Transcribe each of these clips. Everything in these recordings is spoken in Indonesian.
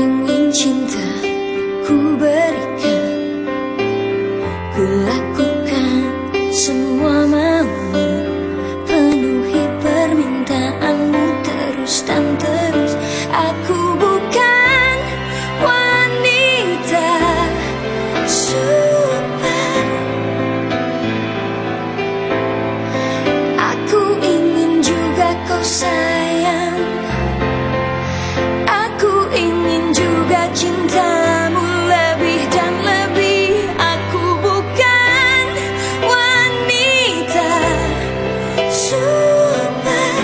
ingin cinta ku berikan, ku lakukan semua maumu, penuhi permintaanmu terus dan terus. Aku bukan wanita super, aku ingin juga kau sayang, aku ingin juga cintamu lebih dan lebih. Aku bukan wanita super,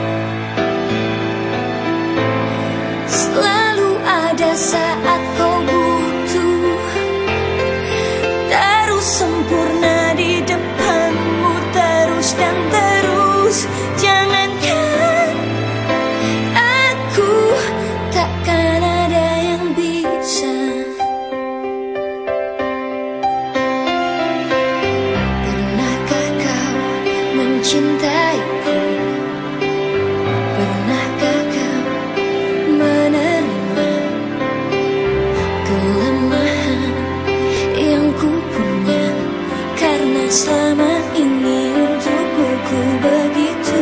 selalu ada saat kau butuh, terus sempurna di depanmu terus dan terus. Jangankan aku, takkan ada yang bisa. Pernahkah kau mencintaiku? Pernahkah kau menerima kelemahan yang ku punya? Karena selama ini untukmu ku begitu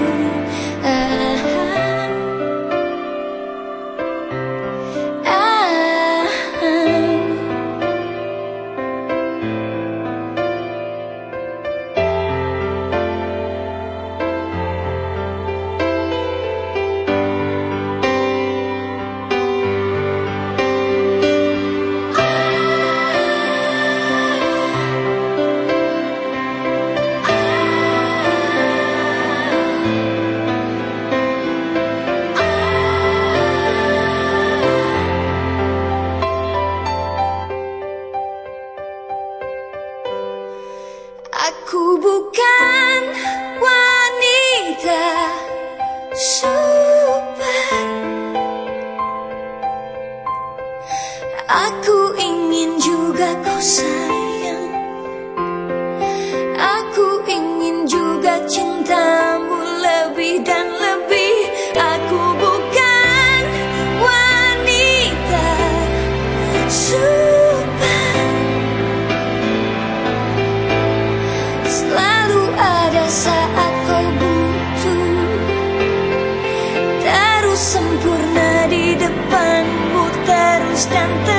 aku bukan wanita super, aku ingin juga kau sayang, aku ingin juga cintamu lebih dan lebih. Aku bukan wanita super, selalu ada saat kau butuh, terus sempurna di depanmu terus dan terus.